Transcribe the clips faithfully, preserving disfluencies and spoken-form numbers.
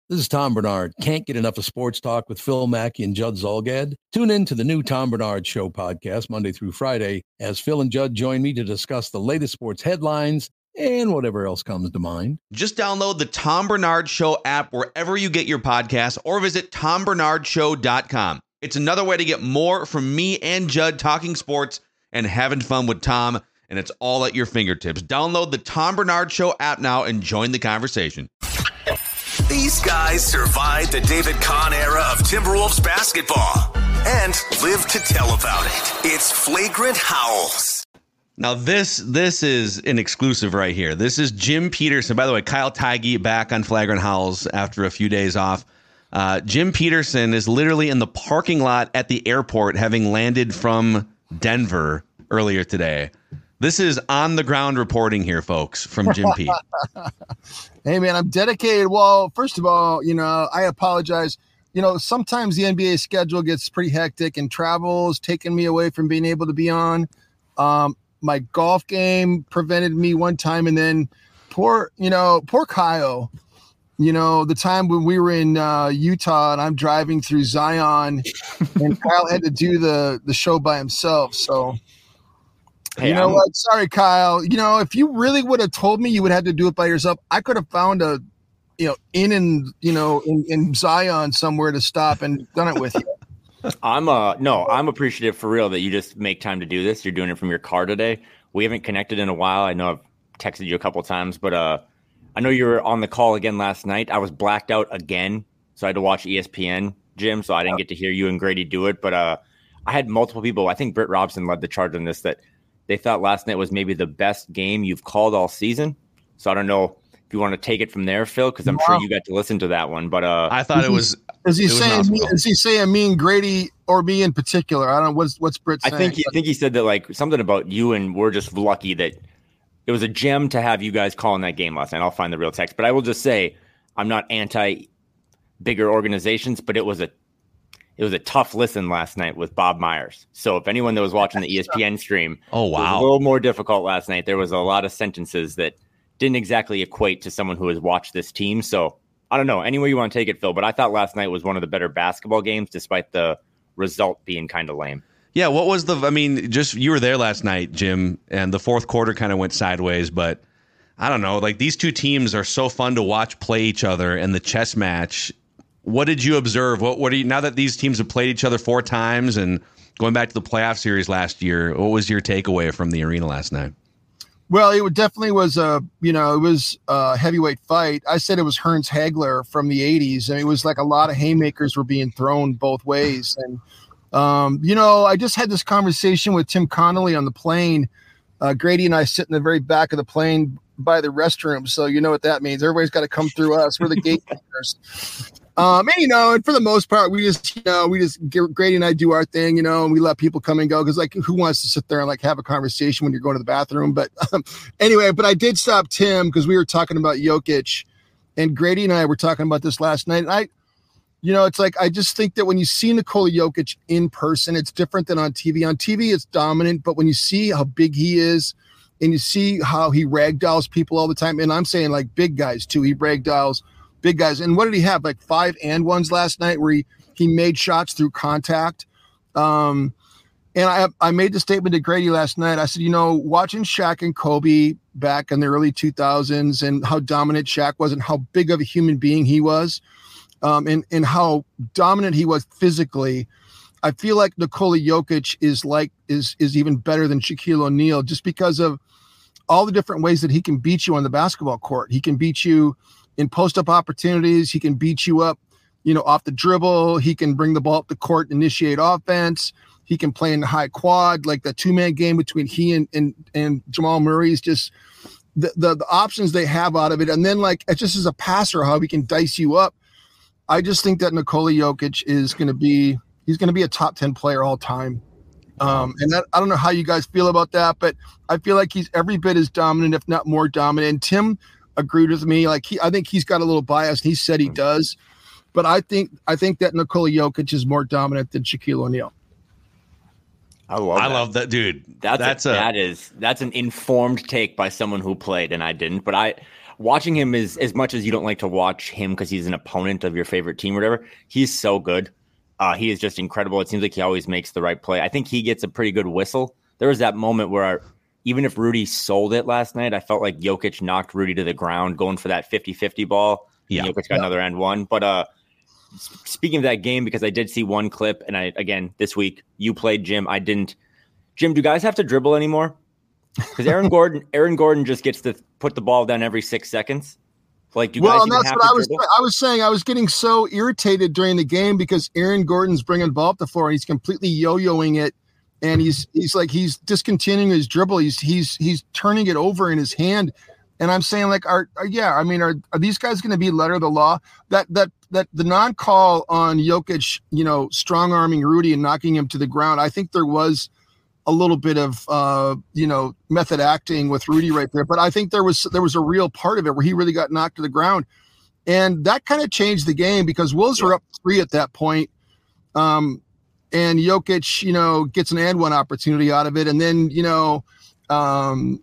This is Tom Bernard. Can't get enough of sports talk with Phil Mackey and Judd Zolgad? Tune in to the new Tom Bernard Show podcast Monday through Friday as Phil and Judd join me to discuss the latest sports headlines and whatever else comes to mind. Just download the Tom Bernard Show app wherever you get your podcasts or visit tom bernard show dot com. It's another way to get more from me and Judd talking sports and having fun with Tom, and it's all at your fingertips. Download the Tom Bernard Show app now and join the conversation. These guys survived the David Kahn era of Timberwolves basketball and live to tell about it. It's Flagrant Howls. Now, this this is an exclusive right here. This is Jim Peterson. By the way, Kyle Theige back on Flagrant Howls after a few days off. Uh, Jim Peterson is literally in the parking lot at the airport, having landed from Denver earlier today. This is on-the-ground reporting here, folks, from Jim Pete. Hey, man, I'm dedicated. Well, first of all, you know, I apologize. You know, sometimes the N B A schedule gets pretty hectic and travel is taking me away from being able to be on. Um, my golf game prevented me one time, and then poor, you know, poor Kyle. You know, the time when we were in uh, Utah and I'm driving through Zion and Kyle had to do the, the show by himself. So, hey, you know I'm, what? Sorry, Kyle. You know, if you really would have told me you would have to do it by yourself, I could have found a, you know, in and, you know, in, in Zion somewhere to stop and done it with you. I'm uh no, I'm appreciative for real that you just make time to do this. You're doing it from your car today. We haven't connected in a while. I know I've texted you a couple of times, but uh, I know you were on the call again last night. I was blacked out again, so I had to watch E S P N, Jim, so I didn't get to hear you and Grady do it. But uh, I had multiple people. I think Britt Robson led the charge on this, that they thought last night was maybe the best game you've called all season. So I don't know if you want to take it from there, Phil, because I'm wow. sure you got to listen to that one. But uh, I thought it was. Is he it was saying? Me, is he saying me and Grady or me in particular? I don't know. What's what's Britt saying? I think he, I think he said that like something about you, and we're just lucky that it was a gem to have you guys calling that game last night. I'll find the real text, but I will just say I'm not anti bigger organizations, but it was a it was a tough listen last night with Bob Myers. So if anyone that was watching the E S P N stream, oh wow, it was a little more difficult last night. There was a lot of sentences that didn't exactly equate to someone who has watched this team. So I don't know, any way you want to take it, Phil, but I thought last night was one of the better basketball games, despite the result being kind of lame. Yeah, what was the, I mean, just, you were there last night, Jim, and the fourth quarter kind of went sideways, but I don't know, like these two teams are so fun to watch play each other and the chess match. What did you observe? What, what are you, now that these teams have played each other four times and going back to the playoff series last year, what was your takeaway from the arena last night? Well, it definitely was a, you know, it was a heavyweight fight. I said it was Hearns Hagler from the eighties. I mean, it was like a lot of haymakers were being thrown both ways. And, um, you know, I just had this conversation with Tim Connolly on the plane. Uh, Grady and I sit in the very back of the plane by the restroom. So you know what that means. Everybody's got to come through us. We're the gatekeepers. Um, and, you know, and for the most part, we just, you know, we just, Grady and I do our thing, you know, and we let people come and go. Cause like, who wants to sit there and like have a conversation when you're going to the bathroom? But um, anyway, but I did stop Tim because we were talking about Jokic, and Grady and I were talking about this last night. And I, you know, it's like, I just think that when you see Nikola Jokic in person, it's different than on T V. On T V, it's dominant, but when you see how big he is and you see how he ragdolls people all the time, and I'm saying like big guys too, he ragdolls big guys. And what did he have? Like five and ones last night where he, he made shots through contact. Um, and I I made the statement to Grady last night. I said, you know, watching Shaq and Kobe back in the early two thousands and how dominant Shaq was and how big of a human being he was, um, and, and how dominant he was physically, I feel like Nikola Jokic is like is is even better than Shaquille O'Neal just because of all the different ways that he can beat you on the basketball court. He can beat you in post-up opportunities. He can beat you up, you know, off the dribble. He can bring the ball up the court, initiate offense. He can play in the high quad, like the two-man game between he and and, and Jamal Murray is just the, the the options they have out of it. And then, like, it just as a passer, how he can dice you up. I just think that Nikola Jokic is going to be, he's going to be a top ten player all time. Um, and that, I don't know how you guys feel about that, but I feel like he's every bit as dominant, if not more dominant. And Tim agreed with me. Like he, I think he's got a little bias. He said he does, but I think I think that Nikola Jokic is more dominant than Shaquille O'Neal. I love. I that. love that, dude. That's that's a, a that is that's an informed take by someone who played and I didn't. But I watching him is as much as you don't like to watch him because he's an opponent of your favorite team or whatever. He's so good. Uh, he is just incredible. It seems like he always makes the right play. I think he gets a pretty good whistle. There was that moment where our, even if Rudy sold it last night, I felt like Jokic knocked Rudy to the ground going for that fifty-fifty ball. Yeah. Jokic got yeah. another and one. But uh, speaking of that game, because I did see one clip, and I again, this week, you played Jim. I didn't. Jim, do guys have to dribble anymore? Because Aaron Gordon, Aaron Gordon just gets to put the ball down every six seconds. Like, do well, guys and even that's have what to I was. dribble? I was saying I was getting so irritated during the game because Aaron Gordon's bringing the ball up the floor and he's completely yo-yoing it, and he's he's like he's discontinuing his dribble. He's he's he's turning it over in his hand, and I'm saying like, are, are yeah, I mean, are are these guys going to be letter of the law? That that that the non-call on Jokic, you know, strong arming Rudy and knocking him to the ground. I think there was a little bit of, uh, you know, method acting with Rudy right there. But I think there was there was a real part of it where he really got knocked to the ground. And that kind of changed the game because Wolves were up three at that point. Um, and Jokic, you know, gets an and one opportunity out of it. And then, you know, um,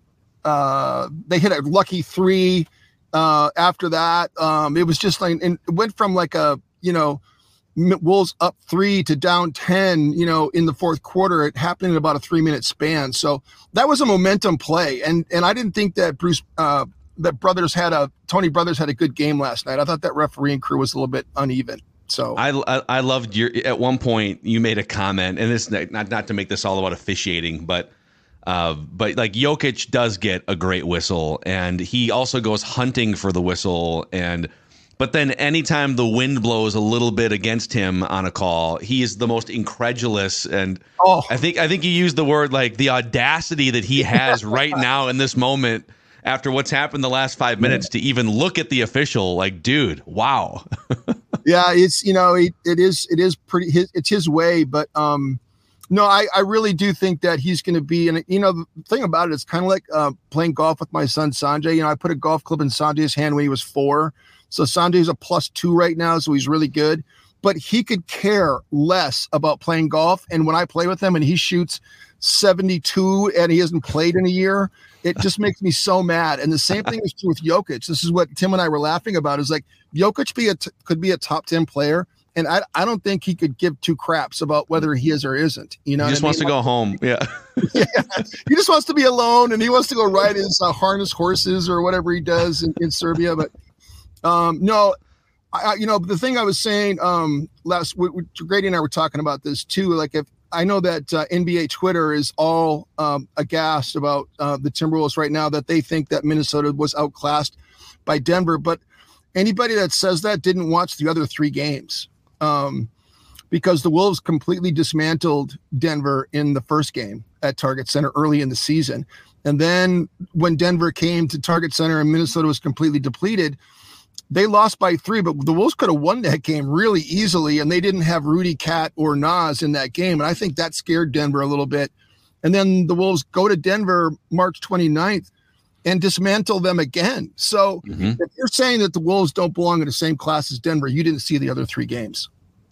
uh, they hit a lucky three uh, after that. Um, it was just like, and it went from like a, you know, Wolves up three to down ten, you know, in the fourth quarter. It happened in about a three minute span. So that was a momentum play. And, and I didn't think that Bruce, uh, that Brothers had a, Tony Brothers had a good game last night. I thought that refereeing crew was a little bit uneven. So I, I, I loved your, at one point you made a comment, and this, not, not to make this all about officiating, but, uh, but like Jokic does get a great whistle, and he also goes hunting for the whistle. And, But then anytime the wind blows a little bit against him on a call, he is the most incredulous. And oh. I think I think you used the word like the audacity that he has right now in this moment after what's happened the last five minutes to even look at the official like, dude, wow. Yeah, it's, you know, it, it is it is pretty his, it's his way. But um, no, I, I really do think that he's going to be. And, you know, the thing about it is kind of like uh, playing golf with my son, Sanjay. You know, I put a golf club in Sanjay's hand when he was four. So Sanjay's a plus two right now, so he's really good. But he could care less about playing golf. And when I play with him and he shoots seventy-two and he hasn't played in a year, it just makes me so mad. And the same thing is true with Jokic. This is what Tim and I were laughing about. Is like Jokic be a t- could be a top ten player, and I I don't think he could give two craps about whether he is or isn't. You know, he just wants I mean? to go home. Yeah. Yeah, he just wants to be alone, and he wants to go ride his uh, harness horses or whatever he does in, in Serbia, but. Um, no, I, you know, the thing I was saying um, last week, Grady and I were talking about this too. Like, if I know that uh, N B A Twitter is all um, aghast about uh, the Timberwolves right now, that they think that Minnesota was outclassed by Denver. But anybody that says that didn't watch the other three games um, because the Wolves completely dismantled Denver in the first game at Target Center early in the season. And then when Denver came to Target Center and Minnesota was completely depleted, they lost by three, but the Wolves could have won that game really easily, and they didn't have Rudy, Cat, or Nas in that game, and I think that scared Denver a little bit. And then the Wolves go to Denver March twenty-ninth and dismantle them again. So mm-hmm. if you're saying that the Wolves don't belong in the same class as Denver, you didn't see the other three games.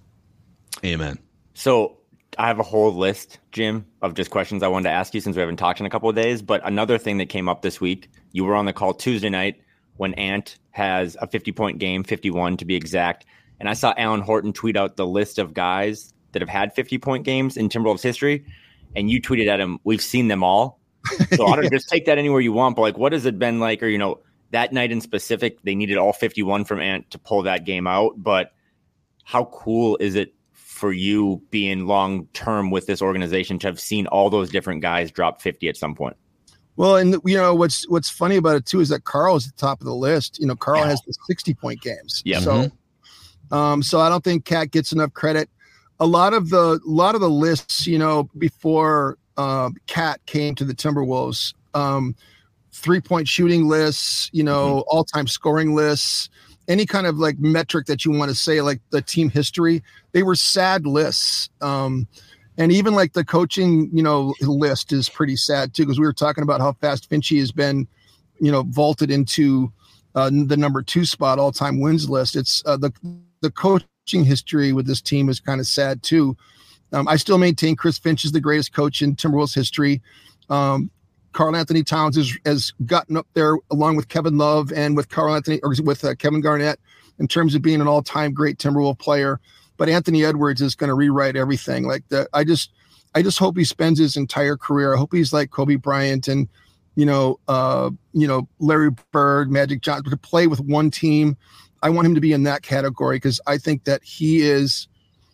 Amen. So I have a whole list, Jim, of just questions I wanted to ask you since we haven't talked in a couple of days. But another thing that came up this week, you were on the call Tuesday night when Ant has a fifty-point game, fifty-one to be exact. And I saw Alan Horton tweet out the list of guys that have had fifty-point games in Timberwolves history. And you tweeted at him, we've seen them all. So I don't just take that anywhere you want. But, like, what has it been like? Or, you know, that night in specific, they needed all fifty-one from Ant to pull that game out. But how cool is it for you being long-term with this organization to have seen all those different guys drop fifty at some point? Well, and you know what's what's funny about it too is that Carl is at the top of the list. You know, Carl yeah. has the sixty-point games. Yeah. So, mm-hmm. um, so I don't think Cat gets enough credit. A lot of the a lot of the lists, you know, before uh, Cat came to the Timberwolves, um, three-point shooting lists, you know, mm-hmm. all-time scoring lists, any kind of like metric that you want to say, like the team history, they were sad lists. Um, And even like the coaching, you know, list is pretty sad too, because we were talking about how fast Finchie has been, you know, vaulted into uh, the number two spot all time wins list. It's uh, the the coaching history with this team is kind of sad too. Um, I still maintain Chris Finch is the greatest coach in Timberwolves history. Um, Karl Anthony Towns has, has gotten up there along with Kevin Love and with Karl Anthony or with uh, Kevin Garnett in terms of being an all-time great Timberwolf player. But Anthony Edwards is going to rewrite everything. Like that, I just, I just hope he spends his entire career. I hope he's like Kobe Bryant and, you know, uh, you know, Larry Bird, Magic Johnson, to play with one team. I want him to be in that category because I think that he is.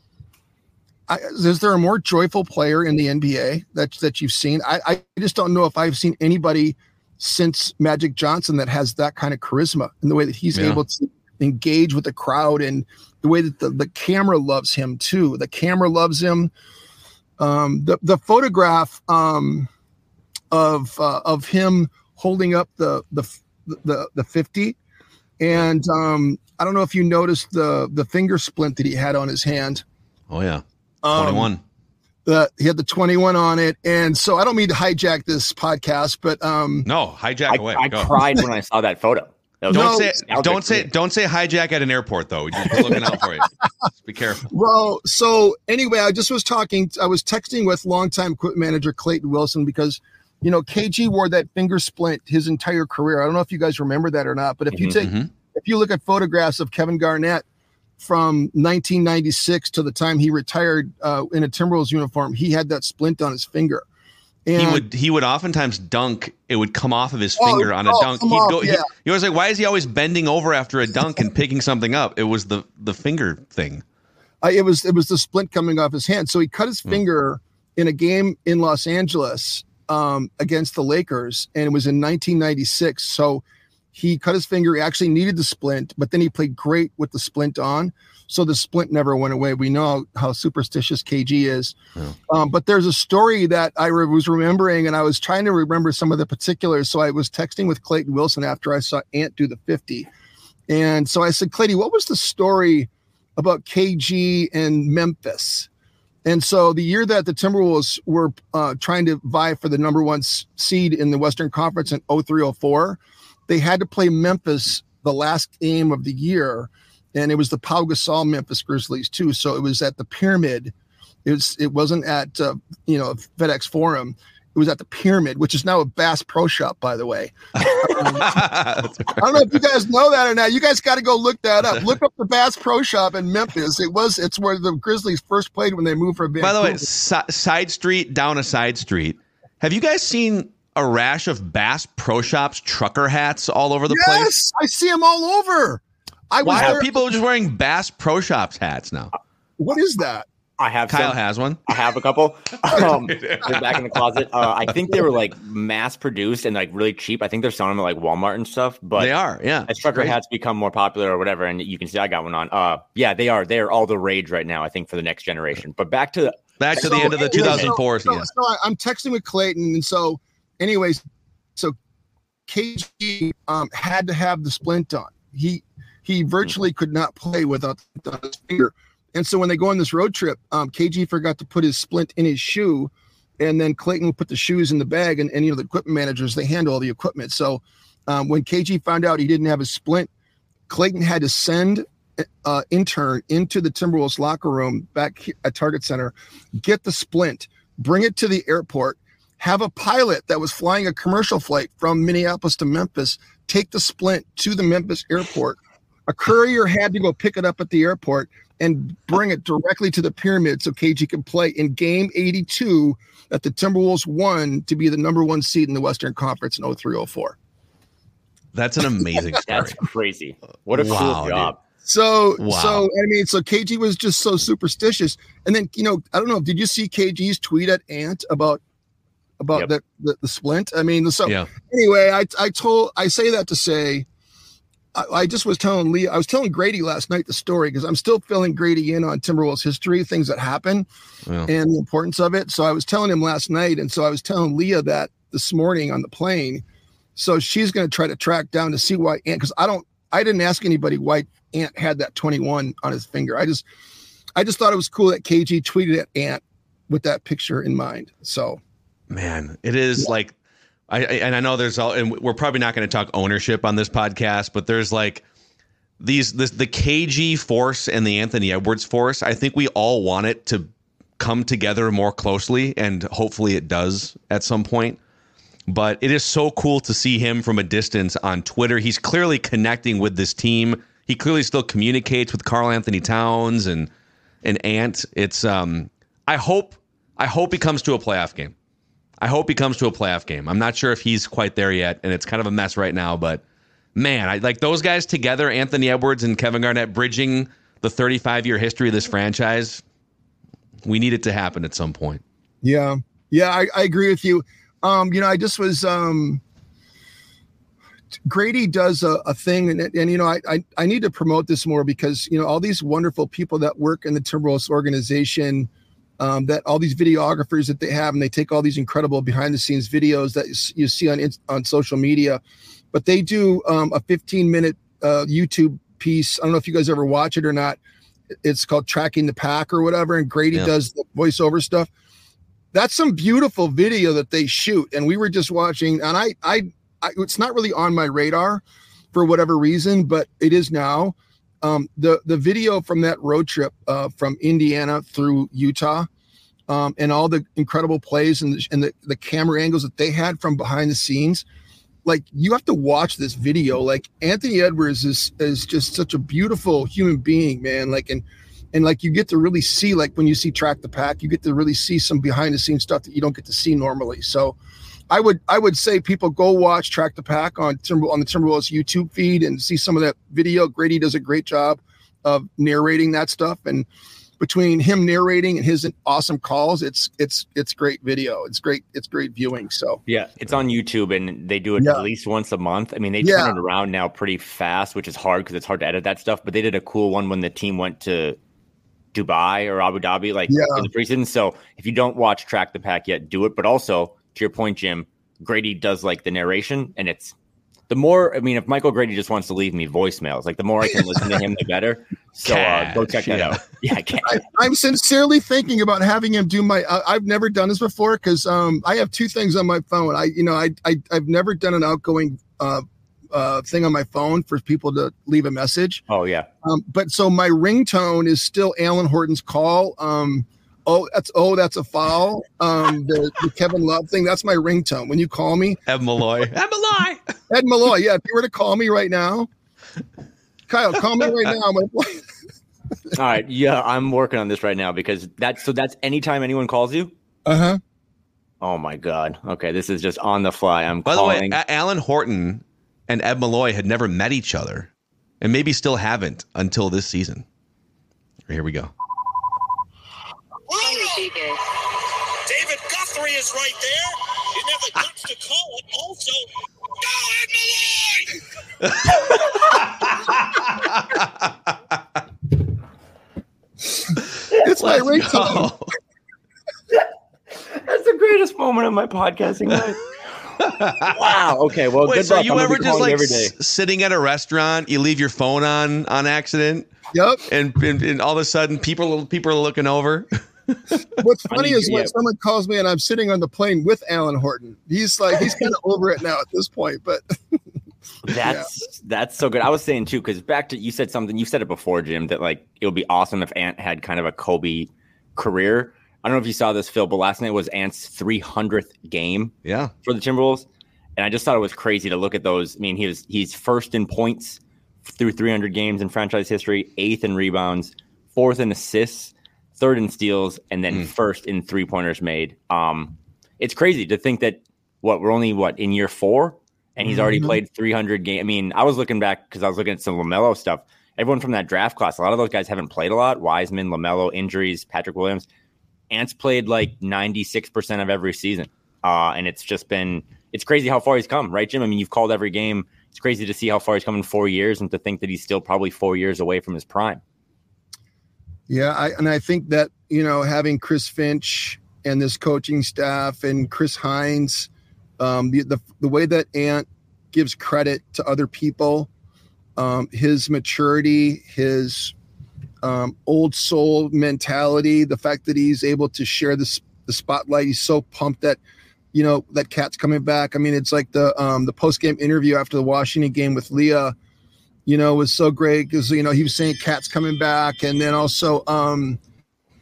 I, is there a more joyful player in the N B A that that you've seen? I, I just don't know if I've seen anybody since Magic Johnson that has that kind of charisma and the way that he's yeah. able to engage with the crowd and the way that the, the camera loves him too. The camera loves him. Um, the the photograph um, of uh, of him holding up the the the the fifty, and um, I don't know if you noticed the the finger splint that he had on his hand. Oh yeah, twenty-one. Um, the, he had the twenty-one on it, and so I don't mean to hijack this podcast, but um, no, hijack I, away. I Go. cried when I saw that photo. That don't no, say don't say don't say hijack at an airport though. We're looking out for you. Just be careful. Well, so anyway, I just was talking. I was texting with longtime equipment manager Clayton Wilson because, you know, K G wore that finger splint his entire career. I don't know if you guys remember that or not, but if mm-hmm, you take mm-hmm. if you look at photographs of Kevin Garnett from nineteen ninety-six to the time he retired uh, in a Timberwolves uniform, he had that splint on his finger. And he would he would oftentimes dunk. It would come off of his finger oh, on a oh, dunk. He'd off, go. Yeah. He, he was like, "Why is he always bending over after a dunk and picking something up?" It was the the finger thing. Uh, it was it was the splint coming off his hand. So he cut his hmm. finger in a game in Los Angeles um, against the Lakers, and it was in nineteen ninety-six. So he cut his finger. He actually needed the splint, but then he played great with the splint on. So the splint never went away. We know how superstitious K G is. Yeah. Um, but there's a story that I re- was remembering, and I was trying to remember some of the particulars. So I was texting with Clayton Wilson after I saw Ant do the fifty. And so I said, Clayton, what was the story about K G and Memphis? And so the year that the Timberwolves were uh, trying to vie for the number one seed in the Western Conference in oh three oh four, they had to play Memphis the last game of the year. And it was the Pau Gasol Memphis Grizzlies too. So it was at the Pyramid. It was, it wasn't at, uh, you know, FedEx Forum. It was at the Pyramid, which is now a Bass Pro Shop, by the way. Um, I don't know if you guys know that or not. You guys got to go look that up. Look up the Bass Pro Shop in Memphis. It was, it's where the Grizzlies first played when they moved from Vancouver. By the way, si- side street down a side street. Have you guys seen a rash of Bass Pro Shops trucker hats all over the yes, place? Yes, I see them all over. I Why was are people just wearing Bass Pro Shops hats now? What is that? I have Kyle some. has one. I have a couple. Um, they're back in the closet. Uh, I think they were like mass produced and like really cheap. I think they're selling them at like Walmart and stuff. But they are, yeah. As trucker hats become more popular or whatever, and you can see I got one on. Uh, yeah, they are. They are all the rage right now. I think for the next generation. But back to the back to so, the end of the two thousand four. So, yeah. so, so I'm texting with Clayton, and so, anyways, so K G um, had to have the splint on. He he virtually could not play without his finger. And so when they go on this road trip, um, K G forgot to put his splint in his shoe, and then Clayton would put the shoes in the bag, and, and you know the equipment managers, they handle all the equipment. So um, when K G found out he didn't have his splint, Clayton had to send uh, intern into the Timberwolves locker room back at Target Center, get the splint, bring it to the airport, have a pilot that was flying a commercial flight from Minneapolis to Memphis take the splint to the Memphis airport. A courier had to go pick it up at the airport and bring it directly to the Pyramid so K G could play in game eighty-two that the Timberwolves won to be the number one seed in the Western Conference in oh three oh four. That's an amazing story. That's crazy. What a wow, cool job. Dude. So, wow. so I mean, so K G was just so superstitious. And then, you know, I don't know, did you see K G's tweet at Ant about about yep. the, the the splint? I mean, so yeah. anyway, I I told I say that to say I, I just was telling Lee, I was telling Grady last night the story because I'm still filling Grady in on Timberwolves history, things that happen, yeah. and the importance of it. So I was telling him last night, and so I was telling Leah that this morning on the plane. So she's going to try to track down to see why Ant, because I don't, I didn't ask anybody why Ant had that twenty-one on his finger. I just, I just thought it was cool that K G tweeted at Ant with that picture in mind. So, man, it is yeah. like. I, and I know there's all, and we're probably not going to talk ownership on this podcast, but there's like these, this, the K G force and the Anthony Edwards force. I think we all want it to come together more closely, and hopefully it does at some point. but it is so cool to see him from a distance on Twitter. He's clearly connecting with this team. He clearly still communicates with Karl Anthony Towns and and Ant. It's um, I hope I hope he comes to a playoff game. I hope he comes to a playoff game. I'm not sure if he's quite there yet, and it's kind of a mess right now. But man, I like those guys together, Anthony Edwards and Kevin Garnett, bridging the thirty-five year history of this franchise. We need it to happen at some point. Yeah, yeah, I, I agree with you. Um, you know, I just was um, Grady does a, a thing, and, and you know, I, I I need to promote this more because you know all these wonderful people that work in the Timberwolves organization. Um, that all these videographers that they have, and they take all these incredible behind the scenes videos that you see on on social media, but they do um, a fifteen minute uh, YouTube piece. I don't know if you guys ever watch it or not. It's called Tracking the Pack or whatever. And Grady yeah. does the voiceover stuff. That's some beautiful video that they shoot. And we were just watching, and I, I, I it's not really on my radar for whatever reason, but it is now. Um, the, the video from that road trip uh, from Indiana through Utah um, and all the incredible plays and, the, and the, the camera angles that they had from behind the scenes, like you have to watch this video. Like Anthony Edwards is, is just such a beautiful human being, man. Like, and, and like, you get to really see, like when you see Track the Pack, you get to really see some behind the scenes stuff that you don't get to see normally. So I would I would say people go watch Track the Pack on Timber on the Timberwolves YouTube feed and see some of that video. Grady does a great job of narrating that stuff, and between him narrating and his awesome calls, it's it's it's great video. It's great it's great viewing. So yeah, it's on YouTube and they do it yeah. at least once a month. I mean, they yeah. turn it around now pretty fast, which is hard because it's hard to edit that stuff. But they did a cool one when the team went to Dubai or Abu Dhabi, like yeah. in the preseason. So if you don't watch Track the Pack yet, do it. But also, to your point, Jim, Grady does like the narration, and it's the more. I mean, if Michael Grady just wants to leave me voicemails, like the more I can listen to him, the better. So uh, go check that yeah. out. Yeah, I I, I'm sincerely thinking about having him do my. I, I've never done this before because um, I have two things on my phone. I, you know, I, I I've never done an outgoing uh, uh, thing on my phone for people to leave a message. Oh yeah. Um, but so my ringtone is still Alan Horton's call. Um, Oh, that's oh, that's a foul. Um, the, the Kevin Love thing. That's my ringtone. When you call me, Ed Malloy. Ed Malloy. Ed Malloy. Yeah, if you were to call me right now, Kyle, call me right now. All right. Yeah, I'm working on this right now because that's so that's anytime anyone calls you. Uh huh. Oh my God. Okay, this is just on the fly. I'm By calling. the way, Alan Horton and Ed Malloy had never met each other, and maybe still haven't until this season. Here we go. David Guthrie is right there. You never guts to call it. Also, go Ed Malloy! It's my ringtone. That's the greatest moment of my podcasting life. Wow. Okay. Well, Wait, good so luck. you I'm ever be just like every day. s- sitting at a restaurant, you leave your phone on on accident? Yep. And, and, and all of a sudden, people people are looking over. What's funny I mean, is when yeah. someone calls me and I'm sitting on the plane with Alan Horton. He's like, he's kind of over it now at this point, but That's yeah. that's so good. I was saying too, because back to you said something. You said it before, Jim, that like it would be awesome if Ant had kind of a Kobe career. I don't know if you saw this, Phil, but last night was Ant's three hundredth game. Yeah, for the Timberwolves, and I just thought it was crazy to look at those. I mean, he was he's first in points through three hundred games in franchise history, eighth in rebounds, fourth in assists, third in steals, and then mm. first in three pointers made. Um, it's crazy to think that what we're only what in year four. And he's already played three hundred games. I mean, I was looking back because I was looking at some LaMelo stuff. Everyone from that draft class, a lot of those guys haven't played a lot. Wiseman, LaMelo, injuries, Patrick Williams. Ant's played like ninety-six percent of every season. Uh, and it's just been – it's crazy how far he's come, right, Jim? I mean, you've called every game. It's crazy to see how far he's come in four years and to think that he's still probably four years away from his prime. Yeah, I, and I think that, you know, having Chris Finch and this coaching staff and Chris Hines – Um, the, the the way that Ant gives credit to other people, um, his maturity, his um, old soul mentality, the fact that he's able to share this the spotlight. He's so pumped that, you know, that Cat's coming back. I mean, it's like the um, the post game interview after the Washington game with Leah, you know, was so great because, you know, he was saying Cat's coming back, and then also um,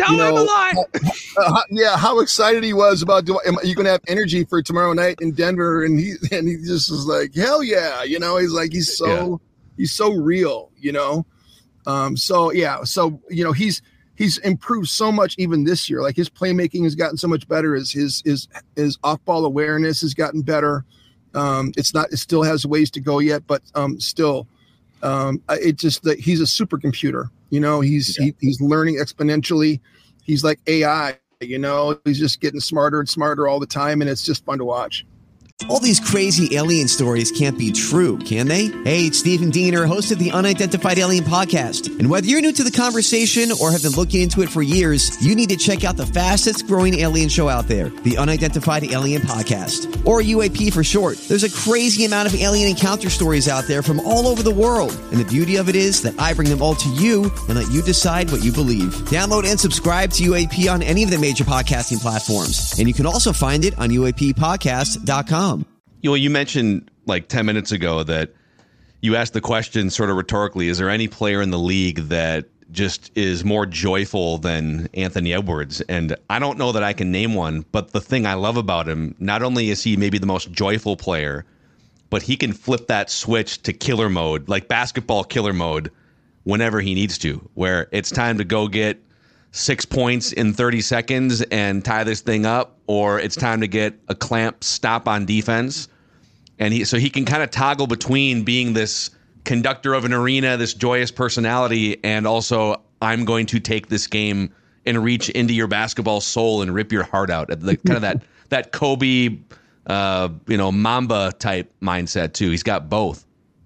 Tell you know, him a lie. uh, how, yeah, how excited he was about, do, am you going to have energy for tomorrow night in Denver? And he and he just was like, hell yeah. You know, he's like, he's so, yeah. he's so real, you know? Um, so, yeah. So, you know, he's, he's improved so much even this year. Like his playmaking has gotten so much better. His, his, his, his off-ball awareness has gotten better. Um, it's not, it still has ways to go yet, but um, still, um, it just that he's a supercomputer. You know, he's yeah. he, he's learning exponentially. He's like A I, you know, he's just getting smarter and smarter all the time. And it's just fun to watch. All these crazy alien stories can't be true, can they? Hey, it's Stephen Diener, host of the Unidentified Alien Podcast. And whether you're new to the conversation or have been looking into it for years, you need to check out the fastest growing alien show out there, the Unidentified Alien Podcast, or U A P for short. There's a crazy amount of alien encounter stories out there from all over the world. And the beauty of it is that I bring them all to you and let you decide what you believe. Download and subscribe to U A P on any of the major podcasting platforms. And you can also find it on U A P podcast dot com. You know, you mentioned like ten minutes ago that you asked the question sort of rhetorically, is there any player in the league that just is more joyful than Anthony Edwards? And I don't know that I can name one, but the thing I love about him, not only is he maybe the most joyful player, but he can flip that switch to killer mode, like basketball killer mode, whenever he needs to, where it's time to go get six points in thirty seconds and tie this thing up, or it's time to get a clamp stop on defense. And he, so he can kind of toggle between being this conductor of an arena, this joyous personality, and also I'm going to take this game and reach into your basketball soul and rip your heart out. The, kind of that that Kobe, uh, you know, Mamba type mindset too. He's got both.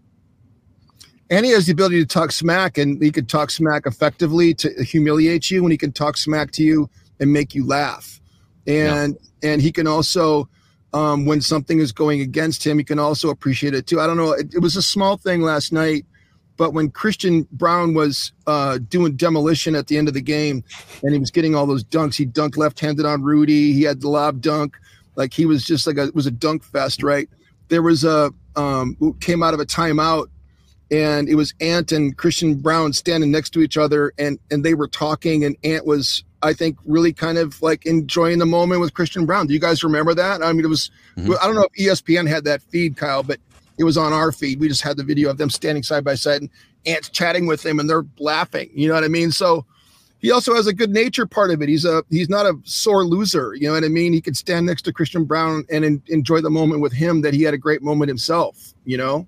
And he has the ability to talk smack, and he can talk smack effectively to humiliate you, and he can talk smack to you and make you laugh. And yeah. and he can also, um, when something is going against him, he can also appreciate it too. I don't know. It, it was a small thing last night, but when Christian Braun was uh, doing demolition at the end of the game and he was getting all those dunks, he dunked left-handed on Rudy. He had the lob dunk. Like he was just like a, it was a dunk fest, right? There was a, um, came out of a timeout, and it was Ant and Christian Braun standing next to each other, and, and they were talking, and Ant was, I think, really kind of like enjoying the moment with Christian Braun. Do you guys remember that? I mean, it was, mm-hmm. I don't know if E S P N had that feed, Kyle, but it was on our feed. We just had the video of them standing side by side and Ant's chatting with him and they're laughing. You know what I mean? So he also has a good nature part of it. He's a, he's not a sore loser. You know what I mean? He could stand next to Christian Braun and en- enjoy the moment with him, that he had a great moment himself, you know?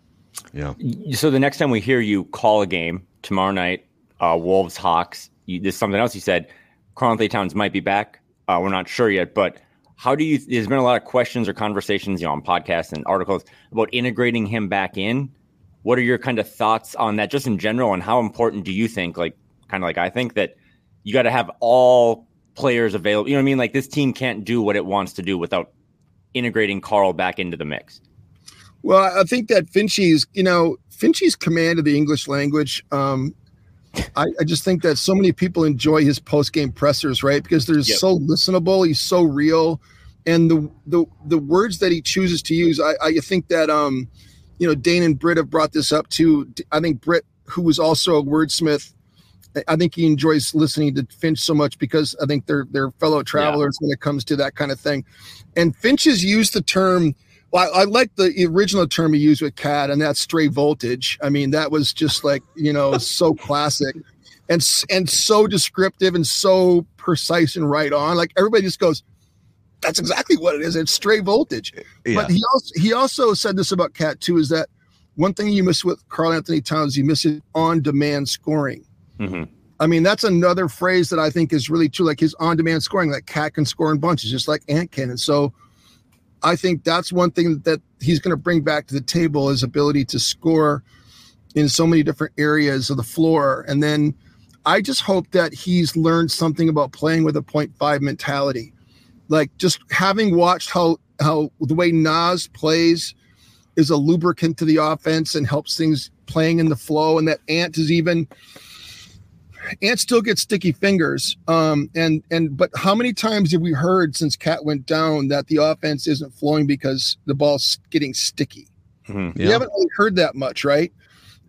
Yeah. So the next time we hear you call a game tomorrow night, uh, Wolves, Hawks, you, there's something else you said. Karl-Anthony Towns might be back. Uh, we're not sure yet, but how do you, there's been a lot of questions or conversations, you know, on podcasts and articles about integrating him back in. What are your kind of thoughts on that just in general? And how important do you think, like, kind of like I think, that you got to have all players available? You know what I mean? Like, this team can't do what it wants to do without integrating Karl back into the mix. Well, I think that Finchie's, you know, Finchie's command of the English language, um, I, I just think that so many people enjoy his post-game pressers, right? Because they're yep. so listenable. He's so real. And the the the words that he chooses to use, I, I think that, um, you know, Dane and Britt have brought this up too. I think Britt, who was also a wordsmith, I think he enjoys listening to Finch so much because I think they're, they're fellow travelers yeah. when it comes to that kind of thing. And Finch has used the term, well, I, I like the original term he used with Cat, and that's stray voltage. I mean, that was just like, you know, so classic and and so descriptive and so precise and right on. Like everybody just goes, that's exactly what it is. It's stray voltage. Yeah. But he also he also said this about Cat too, is that one thing you miss with Karl-Anthony Towns, you miss it on-demand scoring. Mm-hmm. I mean, that's another phrase that I think is really true. Like his on-demand scoring, like Cat can score in bunches, just like Ant can. And so I think that's one thing that he's going to bring back to the table, his ability to score in so many different areas of the floor. And then I just hope that he's learned something about playing with a point five mentality. Like just having watched how, how the way Naz plays is a lubricant to the offense and helps things playing in the flow. And that Ant is even – Ant still gets sticky fingers. Um, and, and, but how many times have we heard since Cat went down that the offense isn't flowing because the ball's getting sticky? Mm-hmm. Yeah. We haven't really heard that much. Right.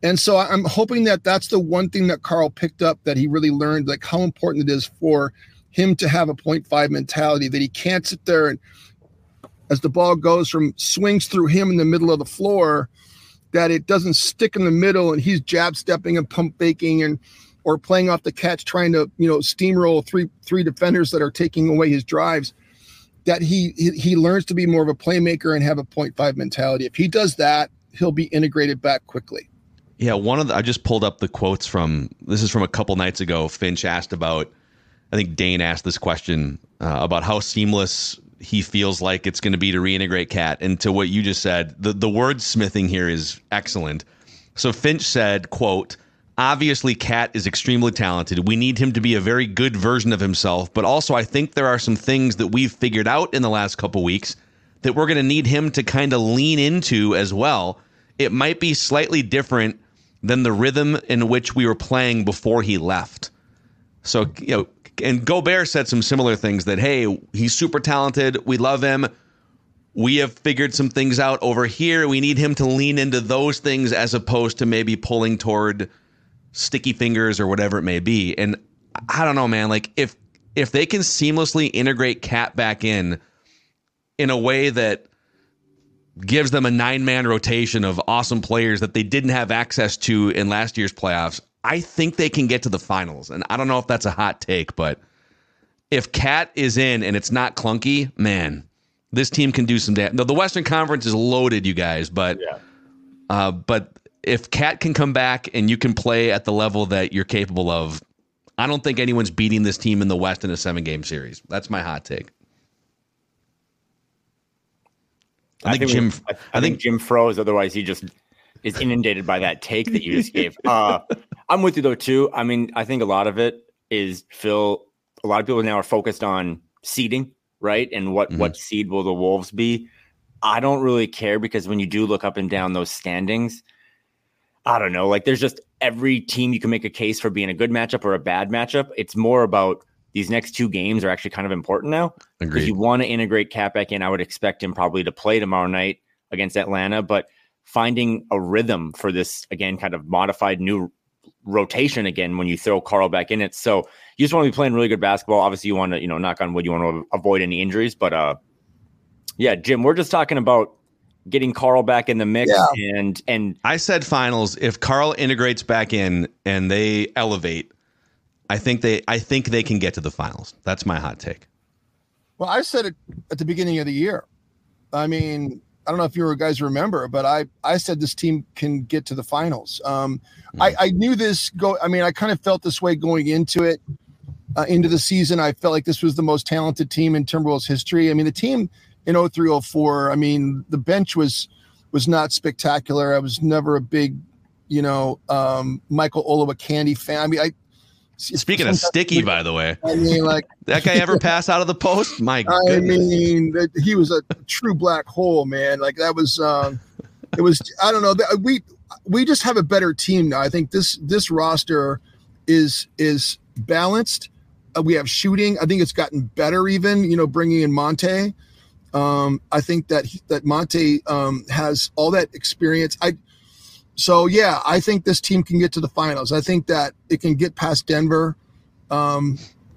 And so I'm hoping that that's the one thing that Carl picked up, that he really learned, like how important it is for him to have a point five mentality, that he can't sit there and as the ball goes from swings through him in the middle of the floor, that it doesn't stick in the middle and he's jab stepping and pump faking and or playing off the catch, trying to, you know, steamroll three three defenders that are taking away his drives, that he he, he learns to be more of a playmaker and have a point five mentality. If he does that, he'll be integrated back quickly. Yeah, one of the, I just pulled up the quotes from, this is from a couple nights ago. Finch asked about, I think Dane asked this question uh, about how seamless he feels like it's going to be to reintegrate Cat. And to what you just said, the, the wordsmithing here is excellent. So Finch said, quote, obviously Cat is extremely talented. We need him to be a very good version of himself. But also I think there are some things that we've figured out in the last couple weeks that we're going to need him to kind of lean into as well. It might be slightly different than the rhythm in which we were playing before he left. So, you know, and Gobert said some similar things that, hey, he's super talented. We love him. We have figured some things out over here. We need him to lean into those things as opposed to maybe pulling toward sticky fingers or whatever it may be. And I don't know, man, like if, if they can seamlessly integrate Cat back in, in a way that gives them a nine-man rotation of awesome players that they didn't have access to in last year's playoffs, I think they can get to the finals. And I don't know if that's a hot take, but if Cat is in and it's not clunky, man, this team can do some damage. No, the Western Conference is loaded, you guys, but yeah. uh, but if Cat can come back and you can play at the level that you're capable of, I don't think anyone's beating this team in the West in a seven-game series. That's my hot take. I think, I think Jim. I, I, I think, think Jim froze. Otherwise, he just is inundated by that take that you just gave. Uh, I'm with you though too. I mean, I think a lot of it is Phil. A lot of people now are focused on seeding, right? And what mm-hmm. what seed will the Wolves be? I don't really care because when you do look up and down those standings, I don't know. Like, there's just every team you can make a case for being a good matchup or a bad matchup. It's more about these next two games are actually kind of important now. Because you want to integrate Cat back in. I would expect him probably to play tomorrow night against Atlanta, but finding a rhythm for this, again, kind of modified new rotation again when you throw Carl back in it. So you just want to be playing really good basketball. Obviously, you want to, you know, knock on wood, you want to avoid any injuries. But uh, yeah, Jim, we're just talking about getting Carl back in the mix. Yeah. And, and I said finals. If Carl integrates back in and they elevate, I think they I think they can get to the finals. That's my hot take. Well, I said it at the beginning of the year. I mean, I don't know if you guys remember, but I, I said this team can get to the finals. Um, mm. I, I knew this go. I mean, I kind of felt this way going into it, uh, into the season. I felt like this was the most talented team in Timberwolves history. I mean, the team in oh three oh four, I mean, the bench was was not spectacular. I was never a big, you know, um, Michael Olowokandi fan. I mean, I. Speaking of sticky, by the way, I mean, like that guy ever pass out of the post? My I goodness. mean, he was a true black hole, man. Like that was, um, it was. I don't know. We we just have a better team now. I think this this roster is is balanced. Uh, we have shooting. I think it's gotten better. Even you know, bringing in Monte. Um, I think that that Monte um, has all that experience. I. So, yeah, I think this team can get to the finals. I think that it can get past Denver. Um,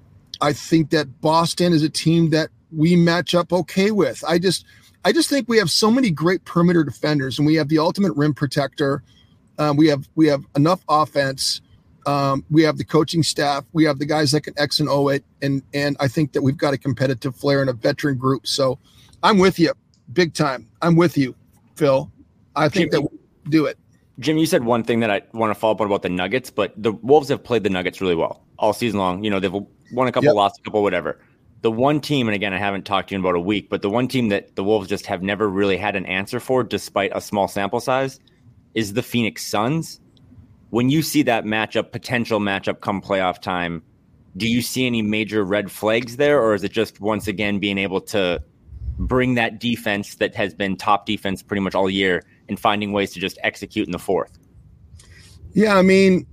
I think that Boston is a team that we match up okay with. I just I just think we have so many great perimeter defenders, and we have the ultimate rim protector. Um, we have we have enough offense. Um, we have the coaching staff. We have the guys that can X and O it. And, and I think that we've got a competitive flair and a veteran group. So I'm with you big time. I'm with you, Phil. I think that we'll do it. Jim, you said one thing that I want to follow up on about the Nuggets, but the Wolves have played the Nuggets really well all season long. You know, they've won a couple, yep. lost a couple, whatever. The one team, and again, I haven't talked to you in about a week, but the one team that the Wolves just have never really had an answer for, despite a small sample size, is the Phoenix Suns. When you see that matchup, potential matchup come playoff time, do you see any major red flags there, or is it just, once again, being able to bring that defense that has been top defense pretty much all year and finding ways to just execute in the fourth? Yeah, I mean,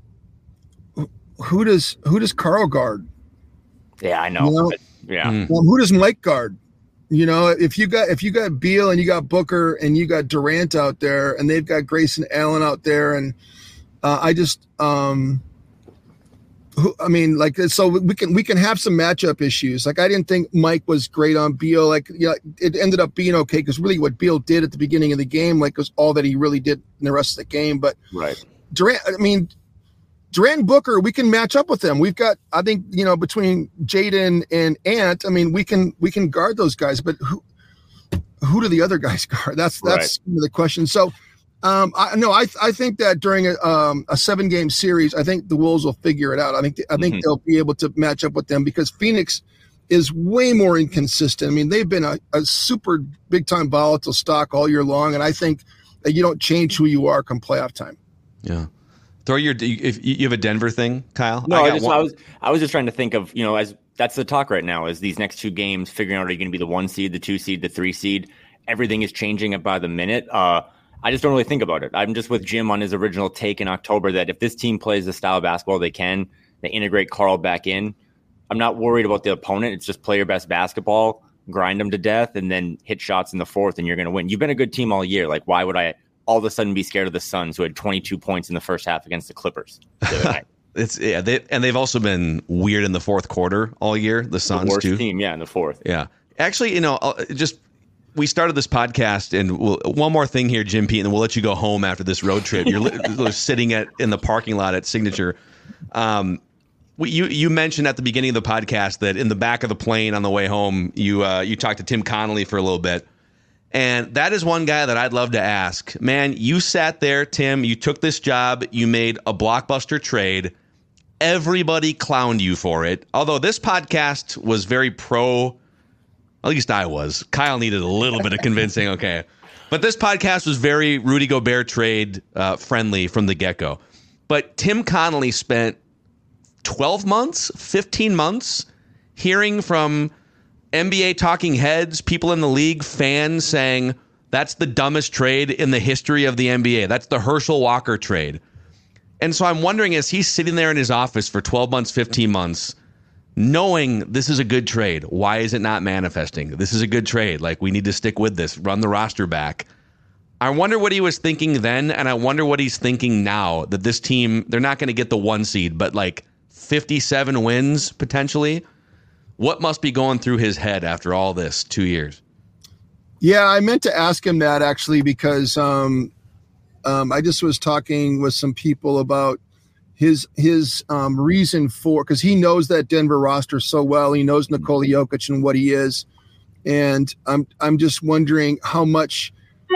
who does who does Carl guard? Yeah, I know. You know? But, yeah. Mm. Well, who does Mike guard? You know, if you got if you got Beal and you got Booker and you got Durant out there and they've got Grayson Allen out there and Uh, I just, um, who, I mean, like, so we can we can have some matchup issues. Like, I didn't think Mike was great on Beal. Like, yeah, you know, it ended up being okay because really what Beal did at the beginning of the game, like, was all that he really did in the rest of the game. But right, Durant, I mean, Durant and Booker, we can match up with them. We've got, I think, you know, between Jaden and Ant, I mean, we can we can guard those guys. But who who do the other guys guard? That's that's right. the question. So. Um, I no, I I think that during a um a seven game series, I think the Wolves will figure it out. I think I think mm-hmm. they'll be able to match up with them because Phoenix is way more inconsistent. I mean, they've been a, a super big time volatile stock all year long, and I think that you don't change who you are come playoff time. Yeah, throw your if you have a Denver thing, Kyle. No, I, I, just, I was I was just trying to think of you know as that's the talk right now is these next two games figuring out are you going to be the one seed, the two seed, the three seed. Everything is changing by the minute. Uh. I just don't really think about it. I'm just with Jim on his original take in October that if this team plays the style of basketball they can, they integrate Karl back in. I'm not worried about the opponent. It's just play your best basketball, grind them to death, and then hit shots in the fourth, and you're going to win. You've been a good team all year. Like, why would I all of a sudden be scared of the Suns, who had twenty-two points in the first half against the Clippers the other night? It's yeah, they, and they've also been weird in the fourth quarter all year. The Suns the worst too. Team, yeah, in the fourth. Yeah, actually, you know, I'll just. We started this podcast, and we'll, one more thing here, Jim Pete, and then we'll let you go home after this road trip. You're li- sitting at in the parking lot at Signature. Um, we, you you mentioned at the beginning of the podcast that in the back of the plane on the way home, you uh, you talked to Tim Connolly for a little bit, and that is one guy that I'd love to ask. Man, you sat there, Tim. You took this job. You made a blockbuster trade. Everybody clowned you for it. Although this podcast was very pro. At least I was. Kyle needed a little bit of convincing. Okay. But this podcast was very Rudy Gobert trade uh, friendly from the get-go. But Tim Connolly spent twelve months, fifteen months hearing from N B A talking heads, people in the league, fans saying that's the dumbest trade in the history of the N B A. That's the Herschel Walker trade. And so I'm wondering, as he's sitting there in his office for twelve months, fifteen months, knowing this is a good trade, why is it not manifesting? This is a good trade. Like, we need to stick with this, run the roster back. I wonder what he was thinking then, and I wonder what he's thinking now that this team, they're not going to get the one seed, but like fifty-seven wins potentially. What must be going through his head after all this two years? Yeah, I meant to ask him that actually because um, um, I just was talking with some people about his his um, reason for, because he knows that Denver roster so well. He knows Nikola Jokic and what he is, and I'm I'm just wondering how much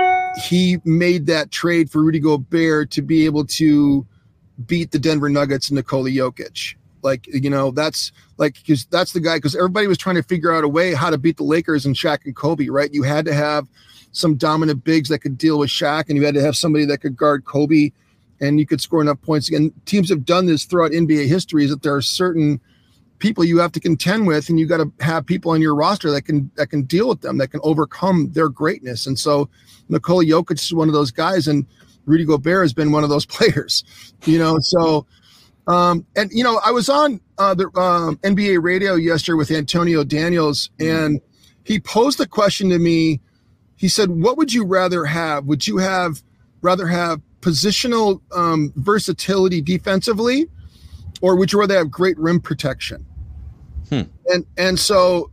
he made that trade for Rudy Gobert to be able to beat the Denver Nuggets and Nikola Jokic. Like, you know, that's like, because that's the guy, because everybody was trying to figure out a way how to beat the Lakers and Shaq and Kobe, right? You had to have some dominant bigs that could deal with Shaq, and you had to have somebody that could guard Kobe, and you could score enough points. And teams have done this throughout N B A history, is that there are certain people you have to contend with, and you got to have people on your roster that can that can deal with them, that can overcome their greatness. And so Nikola Jokic is one of those guys, and Rudy Gobert has been one of those players, you know. So, um, and you know, I was on uh, the um, N B A radio yesterday with Antonio Daniels, and he posed the question to me. He said, "What would you rather have? Would you have rather have positional um, versatility defensively, or would you rather have great rim protection?" Hmm. And and so,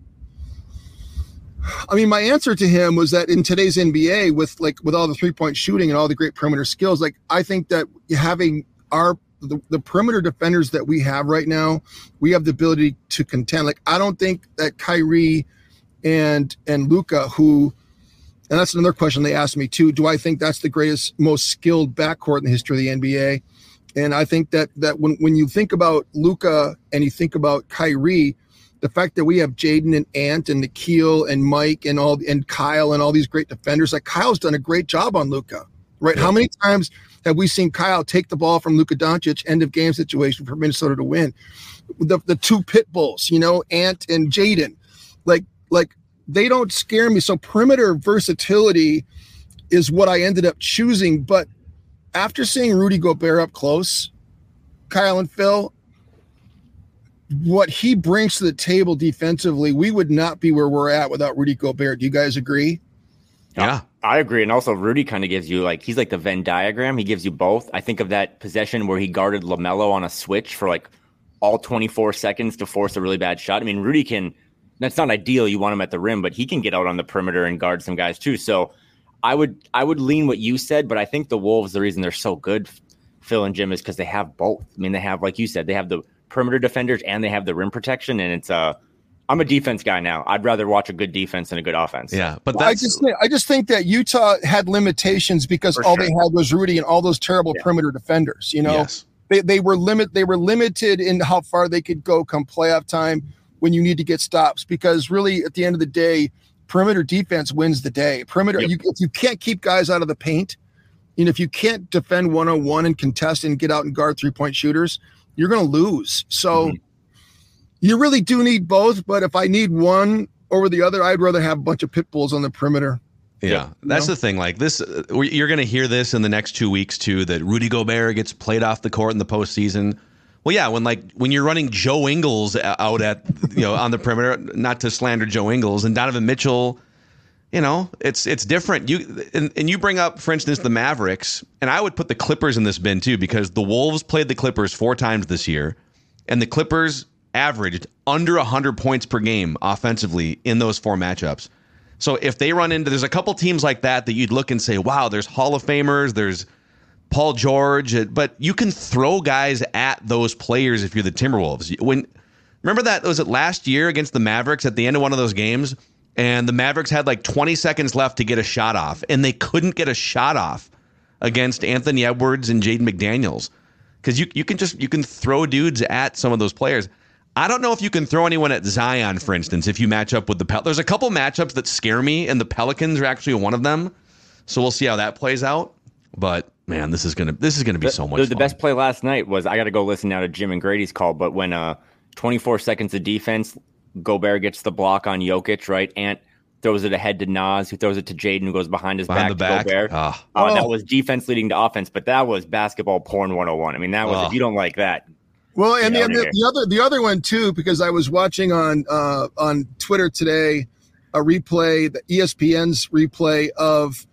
I mean, my answer to him was that in today's N B A, with like with all the three point shooting and all the great perimeter skills, like I think that having our the, the perimeter defenders that we have right now, we have the ability to contend. Like, I don't think that Kyrie and and Luka, who, and that's another question they asked me too, do I think that's the greatest, most skilled backcourt in the history of the N B A? And I think that that when, when you think about Luka and you think about Kyrie, the fact that we have Jaden and Ant and Nikhil and Mike and all and Kyle and all these great defenders, like Kyle's done a great job on Luka, right? Yeah. How many times have we seen Kyle take the ball from Luka Doncic, end of game situation for Minnesota to win? The the two pit bulls, you know, Ant and Jaden, like like they don't scare me. So perimeter versatility is what I ended up choosing. But after seeing Rudy Gobert up close, Kyle and Phil, what he brings to the table defensively, we would not be where we're at without Rudy Gobert. Do you guys agree? Yeah, I agree. And also Rudy kind of gives you like, he's like the Venn diagram. He gives you both. I think of that possession where he guarded LaMelo on a switch for like all twenty-four seconds to force a really bad shot. I mean, Rudy can, that's not ideal. You want him at the rim, but he can get out on the perimeter and guard some guys too. So I would, I would lean what you said, but I think the Wolves, the reason they're so good, Phil and Jim, is because they have both. I mean, they have, like you said, they have the perimeter defenders and they have the rim protection. And it's uh I'm a defense guy now. I'd rather watch a good defense than a good offense. Yeah, but well, that's, I just think, I just think that Utah had limitations because For all sure. they had was Rudy and all those terrible Yeah. perimeter defenders. You know, yes. they they were limit they were limited in how far they could go come playoff time when you need to get stops, because really at the end of the day, perimeter defense wins the day. Perimeter, Yep. you, if you can't keep guys out of the paint, you know, if you can't defend one on one and contest and get out and guard three point shooters, you're going to lose. So. Mhm. You really do need both, but if I need one over the other, I'd rather have a bunch of pit bulls on the perimeter. Yeah, Yeah. that's know? the thing. Like this, uh, you're going to hear this in the next two weeks too. That Rudy Gobert gets played off the court in the postseason. Well, yeah, when like when you're running Joe Ingles out at you know on the perimeter, not to slander Joe Ingles, and Donovan Mitchell, you know, it's it's different. You and, and you bring up, for instance, the Mavericks, and I would put the Clippers in this bin too, because the Wolves played the Clippers four times this year, and the Clippers averaged under one hundred points per game offensively in those four matchups. So if they run into, there's a couple teams like that that you'd look and say, wow, there's Hall of Famers, there's Paul George, but you can throw guys at those players if you're the Timberwolves. When remember that, was it last year against the Mavericks at the end of one of those games, and the Mavericks had like twenty seconds left to get a shot off, and they couldn't get a shot off against Anthony Edwards and Jaden McDaniels, because you you can just you can throw dudes at some of those players. I don't know if you can throw anyone at Zion, for instance, if you match up with the Pel- There's a couple matchups that scare me, and the Pelicans are actually one of them. So we'll see how that plays out. But man, this is gonna this is gonna be so much The, fun. the best play last night was, I got to go listen now to Jim and Grady's call, but when uh twenty-four seconds of defense, Gobert gets the block on Jokic, right? Ant throws it ahead to Nas, who throws it to Jaden, who goes behind his Behind back the to back. Gobert. Ah. Uh, Oh. That was defense leading to offense, but that was basketball porn one oh one. I mean, that was, Oh. if you don't like that, Well, and the, Get outta the, here. the other the other one too, because I was watching on uh, on Twitter today a replay, the E S P N's replay of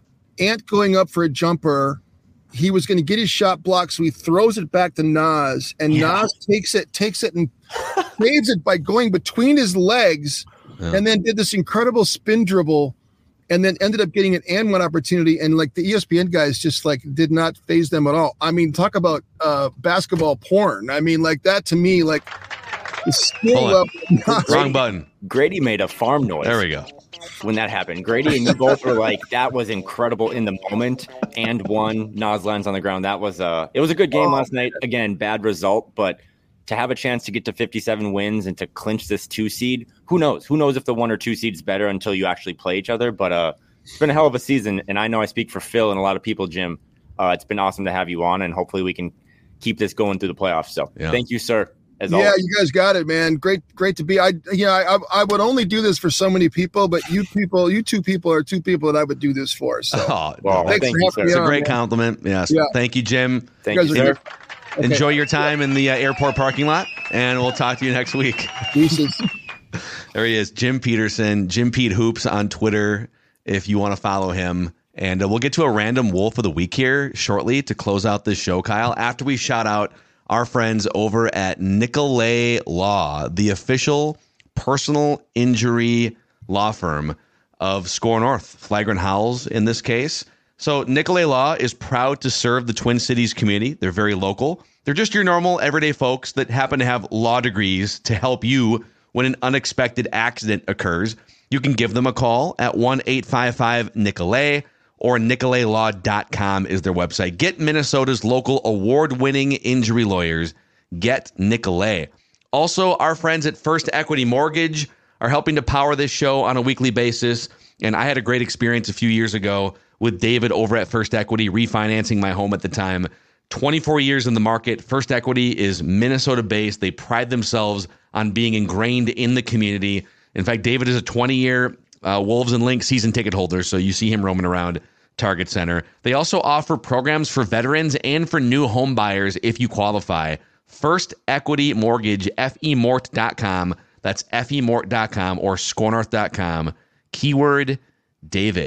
Ant going up for a jumper. He was going to get his shot blocked, so he throws it back to Nas, and Yeah. Nas takes it, takes it, and saves it by going between his legs, Yeah. and then did this incredible spin dribble, and then ended up getting an and one opportunity. And like the E S P N guys just like did not phase them at all. I mean, talk about uh, basketball porn. I mean, like that to me, like the skill Hold level. on. Wrong button. Grady made a farm noise. There we go. When that happened. Grady and you both were like, that was incredible in the moment. And one, Nas lands on the ground. That was uh it was a good game last night. Again, bad result, but to have a chance to get to fifty-seven wins and to clinch this two seed, who knows? Who knows if the one or two seed's better until you actually play each other? But uh it's been a hell of a season, and I know I speak for Phil and a lot of people, Jim. Uh it's been awesome to have you on, and hopefully we can keep this going through the playoffs. So Yeah. thank you, sir. As Yeah, always. you guys got it, man. Great, great to be. I yeah, I I would only do this for so many people, but you people, you two people are two people that I would do this for. So Oh, Well, no, thanks thank for you, having sir. me it's a on, great man. compliment. Yes. Yeah. Thank you, Jim. Thank You you, guys are sir. good. Okay. Enjoy your time in the uh, airport parking lot, and we'll talk to you next week. Deuces. There he is, Jim Peterson, Jim Pete Hoops on Twitter, if you want to follow him. And uh, we'll get to a random Wolf of the Week here shortly to close out this show, Kyle, after we shout out our friends over at Nicolay Law, the official personal injury law firm of Score North, Flagrant Howls in this case. So Nicolay Law is proud to serve the Twin Cities community. They're very local. They're just your normal everyday folks that happen to have law degrees to help you when an unexpected accident occurs. You can give them a call at one eight five five Nicolay, or Nicolay Law dot com is their website. Get Minnesota's local award-winning injury lawyers. Get Nicolay. Also, our friends at First Equity Mortgage are helping to power this show on a weekly basis. And I had a great experience a few years ago with David over at First Equity, refinancing my home at the time. twenty-four years in the market. First Equity is Minnesota-based. They pride themselves on being ingrained in the community. In fact, David is a twenty-year uh, Wolves and Lynx season ticket holder, so you see him roaming around Target Center. They also offer programs for veterans and for new home buyers if you qualify. First Equity Mortgage, F E mort dot com. That's F E mort dot com or score north dot com. Keyword David.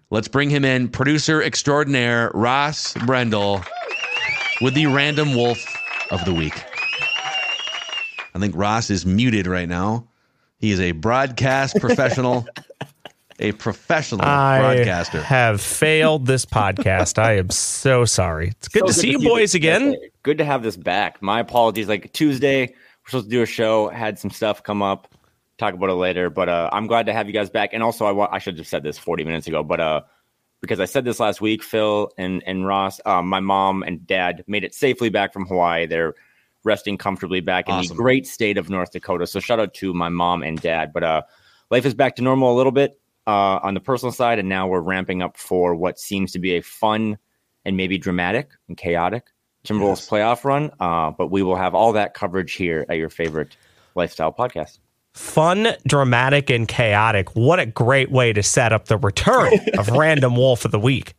Let's bring him in, producer extraordinaire Ross Brendel, with the random wolf of the week. I think Ross is muted right now. He is a broadcast professional, a professional I broadcaster. I have failed this podcast. I am so sorry. It's good so to good see to you boys again. Good to have this back. My apologies. Like Tuesday, we're supposed to do a show, had some stuff come up. Talk about it later, but uh, I'm glad to have you guys back. And also, I, wa- I should have said this forty minutes ago, but uh, because I said this last week, Phil and, and Ross, um, my mom and dad made it safely back from Hawaii. They're resting comfortably back in awesome. the great state of North Dakota. So shout out to my mom and dad. But uh, life is back to normal a little bit uh, on the personal side, and now we're ramping up for what seems to be a fun and maybe dramatic and chaotic Timberwolves yes. playoff run. Uh, but we will have all that coverage here at your favorite lifestyle podcast. Fun, dramatic, and chaotic. What a great way to set up the return of Random Wolf of the Week.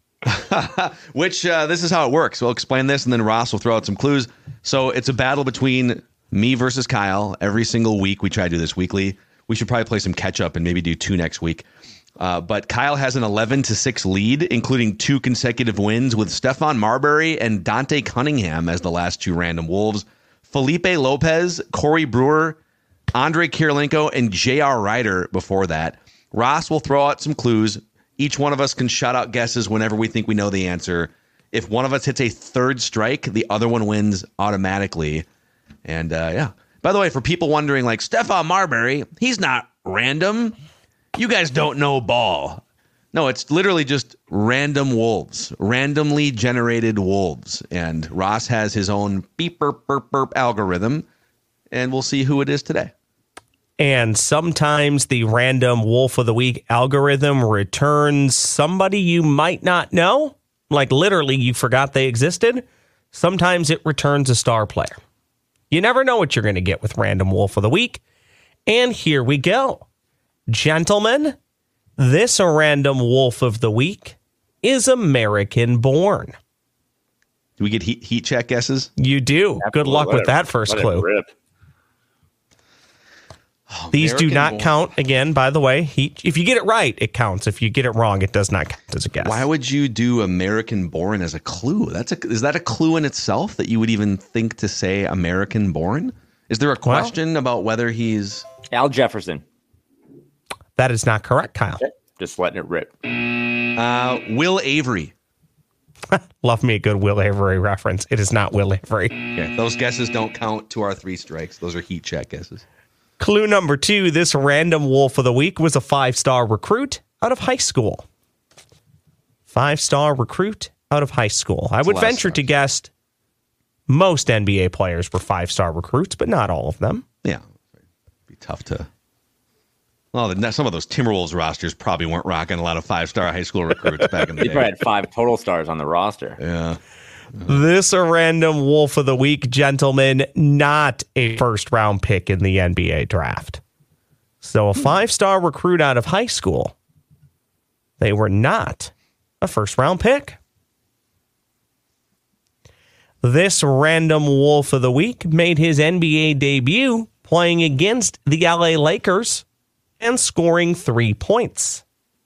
Which, uh, this is how it works. We'll explain this, and then Ross will throw out some clues. So it's a battle between me versus Kyle. Every single week, we try to do this weekly. We should probably play some catch-up and maybe do two next week. Uh, but Kyle has an eleven to six lead, including two consecutive wins with Stephon Marbury and Dante Cunningham as the last two Random Wolves. Felipe Lopez, Corey Brewer, Andre Kirilenko, and J R Ryder before that. Ross will throw out some clues. Each one of us can shout out guesses whenever we think we know the answer. If one of us hits a third strike, the other one wins automatically. And uh, yeah. By the way, for people wondering, like, Stephon Marbury, he's not random. You guys don't know ball. No, it's literally just random wolves, randomly generated wolves. And Ross has his own beep, burp, burp, burp algorithm. And we'll see who it is today. And sometimes the Random Wolf of the Week algorithm returns somebody you might not know. Like literally you forgot they existed. Sometimes it returns a star player. You never know what you're going to get with Random Wolf of the Week. And here we go. Gentlemen, this Random Wolf of the Week is American born. Do we get heat, heat check guesses? You do. Absolutely. Good luck with that first clue. Oh, These American do not born. count, again, by the way. He, if you get it right, it counts. If you get it wrong, it does not count as a guess. Why would you do American born as a clue? That's a, is that a clue in itself that you would even think to say American born? Is there a question well, about whether he's... Al Jefferson. That is not correct, Kyle. Okay. Just letting it rip. Uh, Will Avery. Love me a good Will Avery reference. It is not Will Avery. Okay, those guesses don't count to our three strikes. Those are heat check guesses. Clue number two, this Random Wolf of the Week was a five-star recruit out of high school. Five-star recruit out of high school. That's I would venture to guess most N B A players were five-star recruits, but not all of them. Yeah. It'd be tough to... Well, some of those Timberwolves rosters probably weren't rocking a lot of five-star high school recruits back in the they day. They probably had five total stars on the roster. Yeah. This a Random Wolf of the Week, gentlemen, not a first-round pick in the N B A draft. So a five-star recruit out of high school. They were not a first-round pick. This Random Wolf of the Week made his N B A debut playing against the L A Lakers and scoring three points.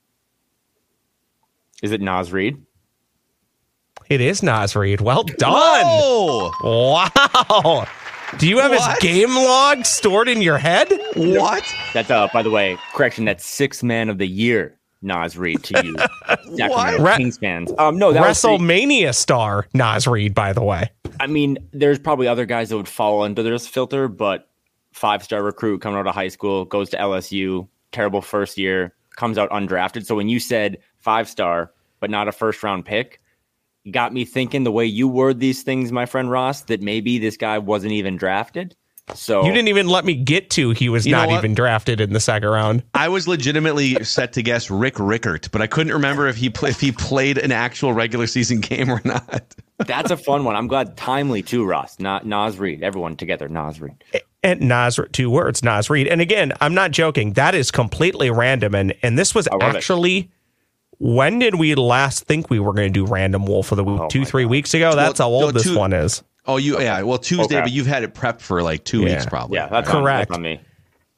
Is it Naz Reid? It is Naz Reid. Well done. Whoa. Wow. Do you have what? his game log stored in your head? What? That's, uh, by the way, correction, that's sixth man of the year, Naz Reid, to you. Sacramento Re- Kings fans. Um, no, that WrestleMania was star, Naz Reid, by the way. I mean, there's probably other guys that would fall under this filter, but five-star recruit coming out of high school, goes to L S U, terrible first year, comes out undrafted. So when you said five-star, but not a first-round pick, got me thinking the way you word these things, my friend Ross, that maybe this guy wasn't even drafted. So you didn't even let me get to he was not even drafted in the second round. I was legitimately set to guess Rick Rickert, but I couldn't remember if he play, if he played an actual regular season game or not. That's a fun one. I'm glad timely too, Ross. Not Naz Reid. Everyone together, Naz Reid. And Naz, two words, Naz Reid. And again, I'm not joking. That is completely random. And and this was actually. It. When did we last think we were going to do Random Wolf of the Week? Oh two, three God. weeks ago? That's well, how old no, two, this one is. Oh, you yeah. Well, Tuesday, okay. But you've had it prepped for like two yeah. weeks probably. Yeah, that's correct. On, that's on me.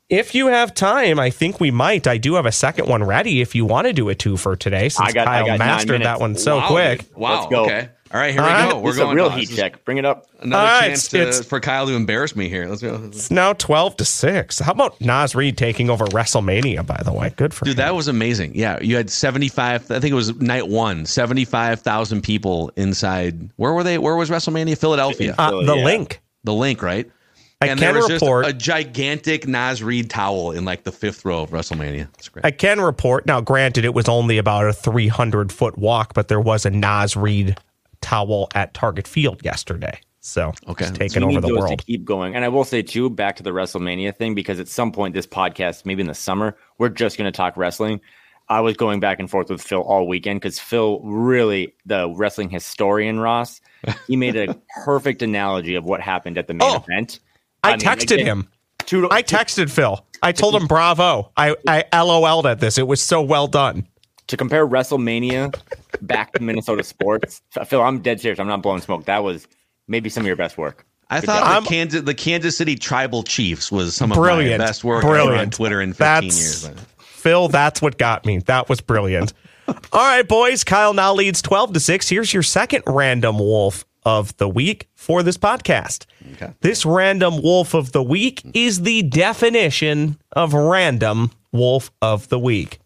If you have time, I think we might. I do have a second one ready if you want to do a two for today, since I got, Kyle I got mastered that one so wow, quick. Dude. Wow. Let's go. Okay. All right, here All we right. go. We're This going is a real on. heat This is check. Bring it up. Another All right, chance it's- to, for Kyle to embarrass me here. Let's go. It's now twelve to six. How about Nas Reed taking over WrestleMania, by the way? Good for Dude, him. that was amazing. Yeah, you had seventy-five, I think it was night one, seventy-five thousand people inside. Where were they? Where was WrestleMania? Philadelphia. Uh, the yeah. link. The link, right? I and can there was report. just a gigantic Nas Reed towel in like the fifth row of WrestleMania. That's great. I can report. Now, granted, it was only about a three hundred foot walk, but there was a Nas Reed towel at Target Field yesterday. So, Okay. it's So taking We over need the those world. to keep going. And I will say, too, back to the WrestleMania thing, because at some point this podcast, maybe in the summer, we're just going to talk wrestling. I was going back and forth with Phil all weekend because Phil really, the wrestling historian Ross, he made a perfect analogy of what happened at the main Oh, event. I, mean, texted again, him. two- I texted Phil. I told him bravo. I, I LOL'd at this. It was so well done. To compare WrestleMania back to Minnesota sports, Phil, I'm dead serious. I'm not blowing smoke. That was maybe some of your best work. I Good thought job. the Kansas, the Kansas City Tribal Chiefs was some of Brilliant. my best work Brilliant. ever on Twitter in fifteen That's, years. Phil, that's what got me. That was brilliant. All right, boys. Kyle now leads twelve to six. Here's your second random wolf of the week for this podcast. Okay. This random wolf of the week is the definition of random wolf of the week.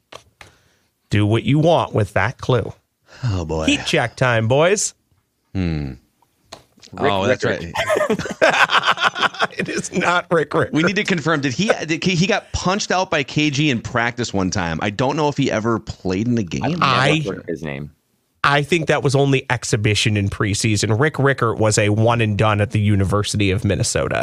Do what you want with that clue. Oh, boy. Heat check time, boys. oh, that's Rickard. right. It is not Rick Rick. We need to confirm. Did he did he he got punched out by K G in practice one time? I don't know if he ever played in the game. I- Never heard his name. I think that was only exhibition in preseason. Rick Rickert was a one and done at the University of Minnesota.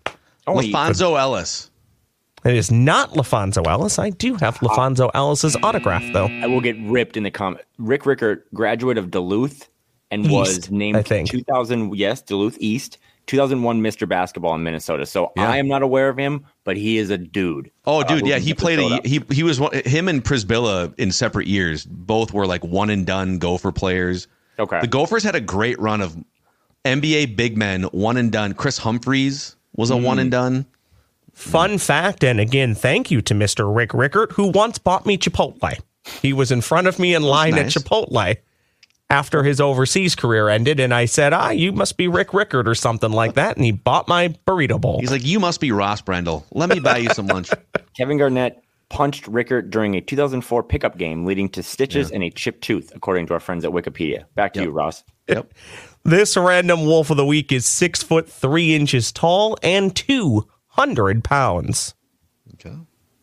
LaFonso Ellis. It is not LaFonso Ellis. I do have LaFonso Ellis's autograph, though. I will get ripped in the comment. Rick Rickert, graduate of Duluth, and East, was named I think. two thousand. Yes, Duluth East, two thousand one Mister Basketball in Minnesota. So Yeah. I am not aware of him, but he is a dude. Oh, dude, Uh, yeah, who's he in played. A, Minnesota. he he was one, him and Prisbilla in separate years. Both were like one and done Gopher players. Okay. The Gophers had a great run of N B A big men, one and done. Chris Humphreys was a one and done. Fun fact, and again, thank you to Mister Rick Rickert, who once bought me Chipotle. He was in front of me in line nice. at Chipotle after his overseas career ended, and I said, ah, you must be Rick Rickert or something like that, and he bought my burrito bowl. He's like, you must be Ross Brendel. Let me buy you some lunch. Kevin Garnett punched Rickert during a two thousand four pickup game, leading to stitches and a chipped tooth, according to our friends at Wikipedia. Back to Yep. you, Ross. Yep. This random wolf of the week is six foot three inches tall and two hundred pounds. Okay.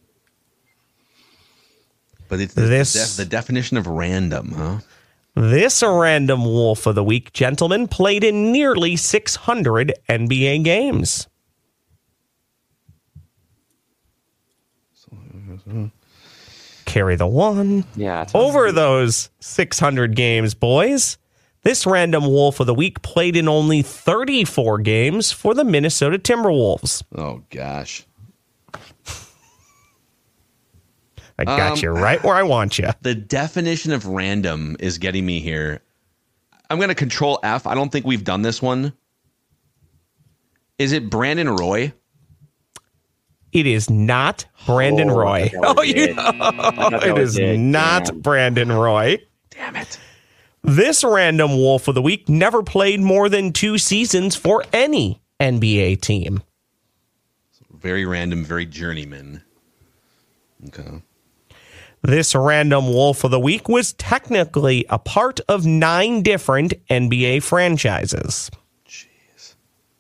But it's the, This- the, def- the definition of random, huh? This random wolf of the week, gentlemen, played in nearly six hundred N B A games. Carry the one. Yeah. that's Over those six hundred games, boys. This random wolf of the week played in only thirty-four games for the Minnesota Timberwolves. Oh gosh. I got Um, you right where I want you. The definition of random is getting me here. I'm going to control F. I don't think we've done this one. Is it Brandon Roy? It is not Brandon Oh, I Roy. thought that Oh, was you it. know, I thought that it was is it. not Damn. Brandon Roy. Damn it. This random wolf of the week never played more than two seasons for any N B A team. Very random, very journeyman. Okay. This random wolf of the week was technically a part of nine different N B A franchises. Jeez.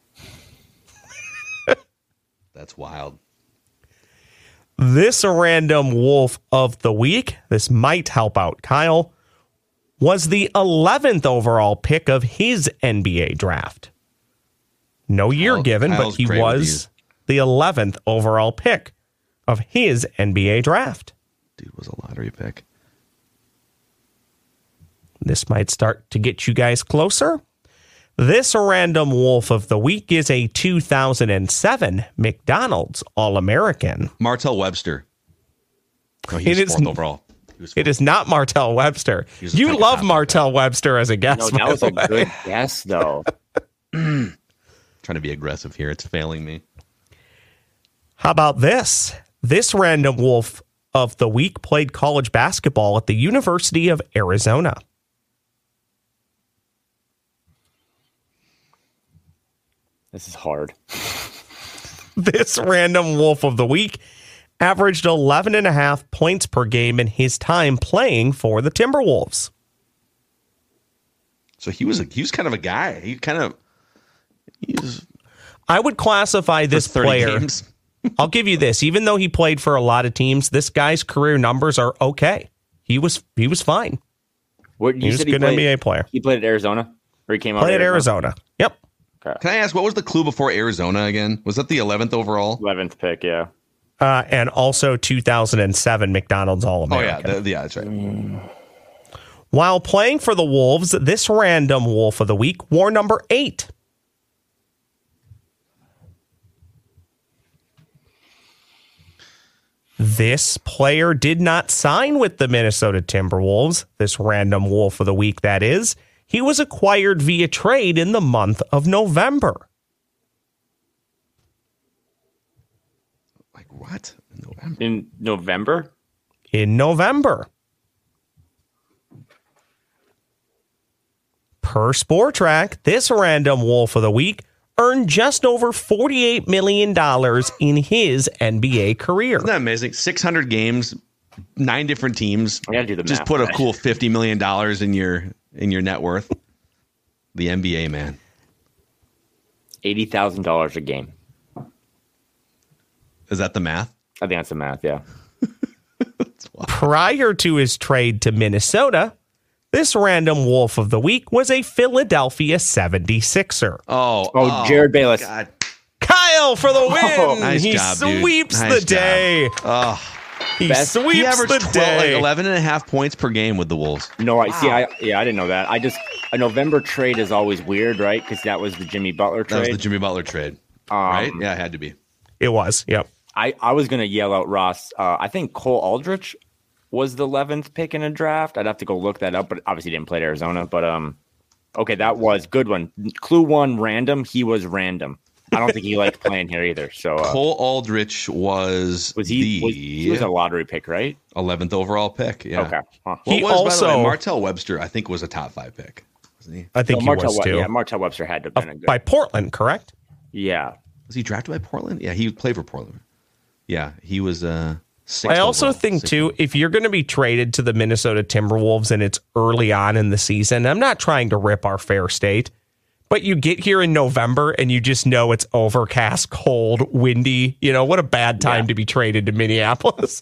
That's wild. This random wolf of the week, this might help out Kyle, was the eleventh overall pick of his N B A draft. No year Kyle- given, Kyle's but he great with was the eleventh overall pick of his N B A draft. Dude was a lottery pick. This might start to get you guys closer. This random wolf of the week is a two thousand seven McDonald's All-American. Martell Webster. No, he It was is- fourth overall. He was It is not Martell Webster. He was a You pick love top Martell Webster as a guest. No, that by was the a way. good guess, though. trying to be aggressive here. It's failing me. How about this? This random wolf of the week played college basketball at the University of Arizona. This is hard. This random wolf of the week averaged eleven and a half points per game in his time playing for the Timberwolves. So he was a, he was kind of a guy. He kind of he's I would classify this player. Games. I'll give you this. Even though he played for a lot of teams, this guy's career numbers are okay. He was he was fine. What you he was said a good played, N B A player. He played at Arizona, or he came out. Played at at Arizona. Arizona. Yep. Okay. Can I ask what was the clue before Arizona again? Was that the eleventh overall? eleventh pick, yeah. Uh, and also two thousand seven McDonald's All-American. Oh yeah, the, yeah, that's right. Mm. While playing for the Wolves, this random wolf of the week wore number eight. This player did not sign with the Minnesota Timberwolves, this random wolf of the week, that is. He was acquired via trade in the month of November. Like what? In November? In November? In November. Per Spotrac, this random wolf of the week earned just over forty-eight million dollars in his N B A career. Isn't that amazing? six hundred games, nine different teams. I gotta do the Just math, put a right? cool fifty million dollars in your in your net worth. The N B A, man. eighty thousand dollars a game. Is that the math? I think that's the math, yeah. Prior to his trade to Minnesota, this random wolf of the week was a Philadelphia seventy-sixer. Oh, Oh, Jared Bayless. God. Kyle for the win. Oh, nice he job, dude. sweeps Nice the day. Oh, He Best- sweeps he averaged the twelve, day. like eleven and a half points per game with the Wolves. No, I see. I yeah, I didn't know that. I just a November trade is always weird, right? Because that was the Jimmy Butler That was trade. the Jimmy Butler trade, Um, right? Yeah, it had to be. It was, yep. I, I was gonna yell out Ross. Uh, I think Cole Aldrich was the eleventh pick in a draft. I'd have to go look that up, but obviously didn't play at Arizona. But um, okay, that was good one. Clue one, random. He was random. I don't think he liked playing here either. So uh, Cole Aldrich was was he? the Was, he was a lottery pick, right? eleventh overall pick. Yeah. Okay. Huh. What He was, also- by the way, Martell Webster, I think, was a top five pick. Wasn't he? I think So he Martell, was We- too. Yeah, Martell Webster had to have Uh, been a good. by Portland, correct? yeah. Was he drafted by Portland? Yeah, he played for Portland. Yeah, he was uh, sixth I also overall. think, Sixth too, if you're going to be traded to the Minnesota Timberwolves and it's early on in the season, I'm not trying to rip our fair state, but you get here in November and you just know it's overcast, cold, windy. You know, what a bad time Yeah. to be traded to Minneapolis.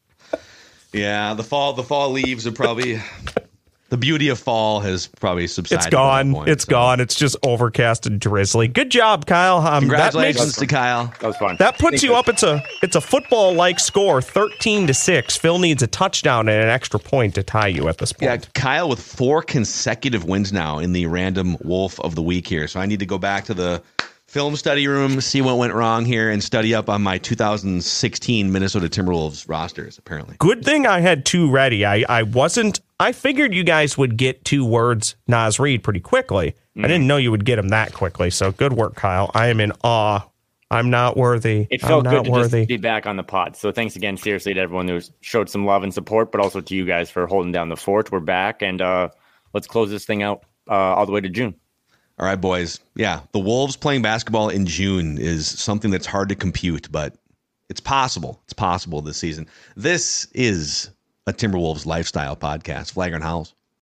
Yeah, the fall the fall leaves are probably the beauty of fall has probably subsided. It's at that gone. point, It's so. gone. It's just overcast and drizzly. Good job, Kyle. Um, Congratulations That, makes, to Kyle. That was fun. that puts Thank you up. It's a it's a football like score, thirteen to six. Phil needs a touchdown and an extra point to tie you at this point. Yeah, Kyle with four consecutive wins now in the random Wolf of the Week here. So I need to go back to the film study room, see what went wrong here, and study up on my two thousand sixteen Minnesota Timberwolves rosters, apparently. Good thing I had two ready. I, I wasn't. I figured you guys would get two words, Nas Reed, pretty quickly. Mm. I didn't know you would get them that quickly. So good work, Kyle. I am in awe. I'm not worthy. It felt I'm good not to worthy. just be back on the pod. So thanks again, seriously, to everyone who showed some love and support, but also to you guys for holding down the fort. We're back, and uh, let's close this thing out uh, all the way to June. All right, boys. Yeah, the Wolves playing basketball in June is something that's hard to compute, but it's possible. It's possible this season. This is a Timberwolves lifestyle podcast. Flagrant Howls.